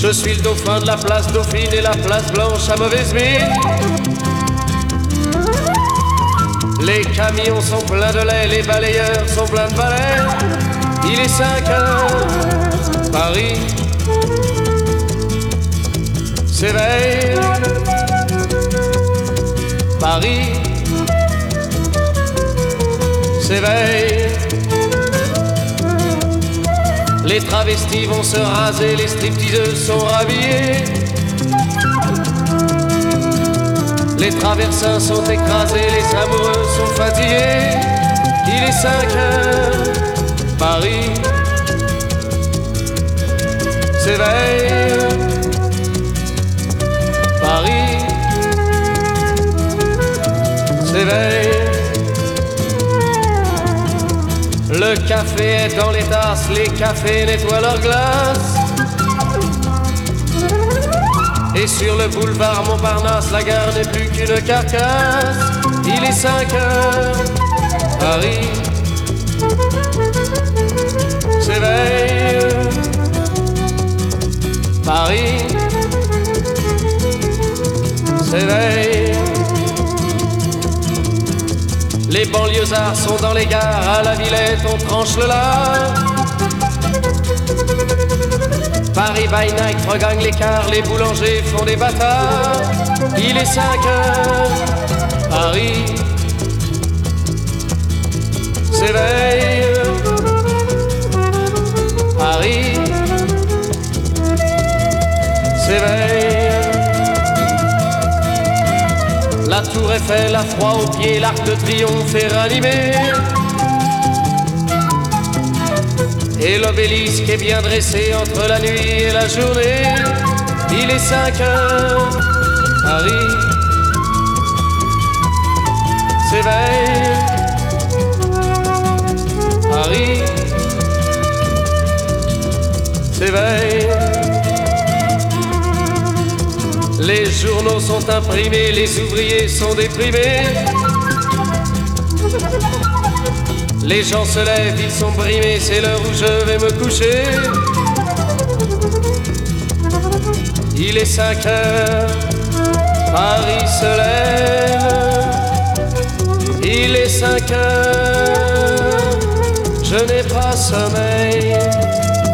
Je suis le dauphin de la place Dauphine et la place Blanche à mauvaise mine. Les camions sont pleins de lait, les balayeurs sont pleins de balais. Il est 5 heures, Paris s'éveille. Paris s'éveille. Les travestis vont se raser, les stripteaseuses sont rhabillées. Les traversins sont écrasés, les amoureux sont fatigués. Il est 5 heures, Paris s'éveille. Paris s'éveille. Le café est dans les tasses, les cafés nettoient leurs glaces. Et sur le boulevard Montparnasse, la gare n'est plus qu'une carcasse. Il est 5 heures, Paris s'éveille. Paris s'éveille. Les banlieusards sont dans les gares, à la Villette on tranche le lard. Paris by night regagne l'écart, les boulangers font des bâtards. Il est 5 heures, Paris s'éveille. Paris s'éveille. La tour Eiffel a froid aux pieds, l'arc de triomphe est ranimé. Et l'obélisque est bien dressé entre la nuit et la journée. Il est 5 heures, Paris s'éveille. Paris s'éveille. Les journaux sont imprimés, les ouvriers sont déprimés. Les gens se lèvent, ils sont brimés, c'est l'heure où je vais me coucher. Il est 5 heures, Paris se lève. Il est 5 heures, je n'ai pas sommeil.